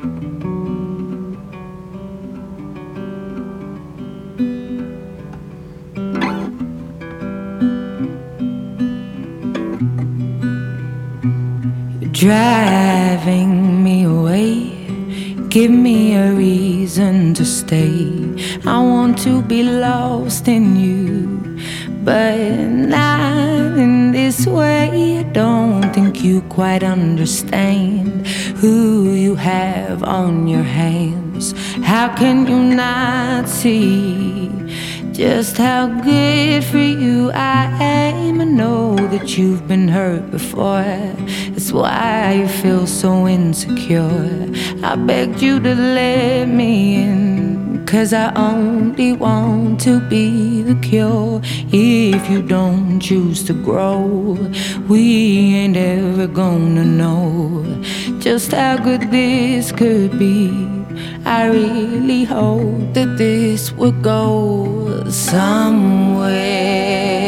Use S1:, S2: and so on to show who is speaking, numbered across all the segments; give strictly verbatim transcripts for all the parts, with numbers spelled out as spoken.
S1: Driving me away, give me a reason to stay. I want to be lost in you, but not in this way. I don't think you quite understand who you have on your hands. How can you not see just how good for you I am? I know that you've been hurt before. That's why you feel so insecure. I begged you to let me in, 'cause I only want to be the cure. If you don't choose to grow, we ain't ever gonna know just how good this could be. I really hope that this would go somewhere.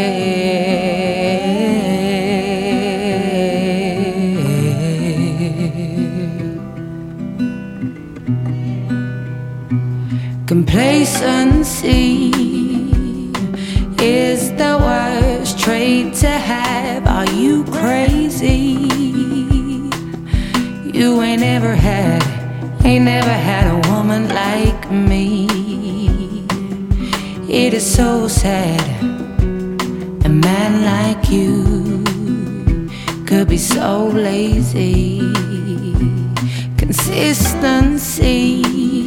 S1: Complacency is the worst trait to have. Are you crazy? You ain't ever had Ain't never had a woman like me. It is so sad a man like you could be so lazy. Consistency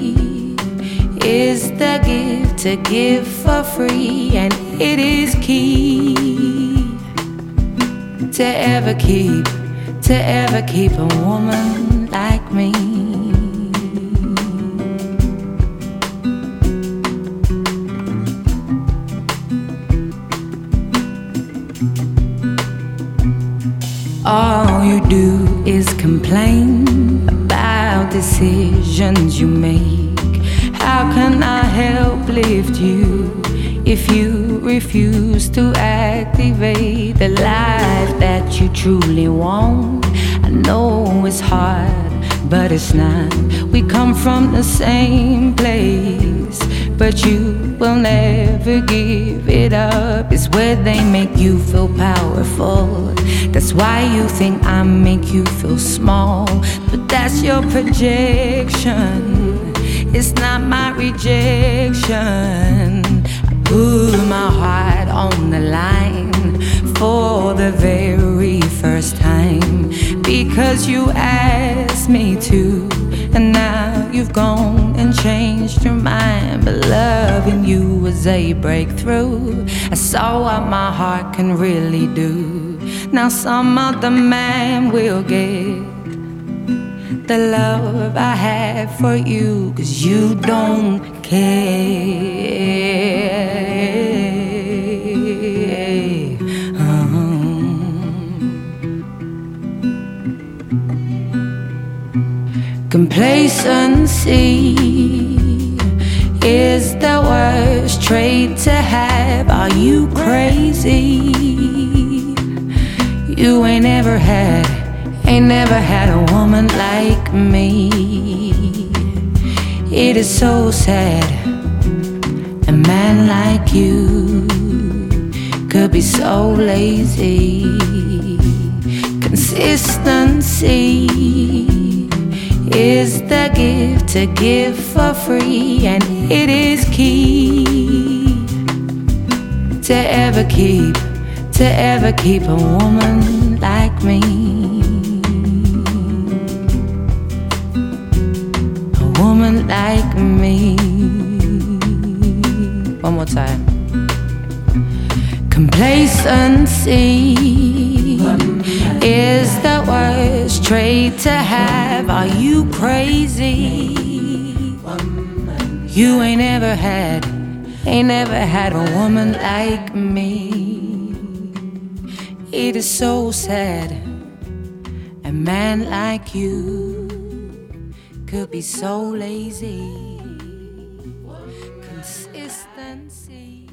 S1: is the gift to give for free, and it is key to ever keep, to ever keep a woman like me. All you do is complain about decisions you make. How can I help lift you if you refuse to activate the life that you truly want? I know it's hard, but it's not. We come from the same place, but you will never give it up. It's where they make you feel powerful. That's why you think I make you feel small, but that's your projection. It's not my rejection. I put my heart on the line for the very first time, because you asked me to, and now you've gone and changed your mind. But loving you was a breakthrough. I saw what my heart can really do. Now some other man will get the love I have for you, 'cause you don't care. um. Complacency is the worst trait to have. Are you crazy? You ain't ever had, ain't never had a woman like me. It is so sad a man like you could be so lazy. Consistency is the gift to give for free, and it is key to ever keep, to ever keep a woman like me. A woman like me. One more time. Complacency is the worst trait to have. Are you crazy? You ain't ever had, ain't never had a woman like me. It is so sad a man like you could be so lazy. Consistency.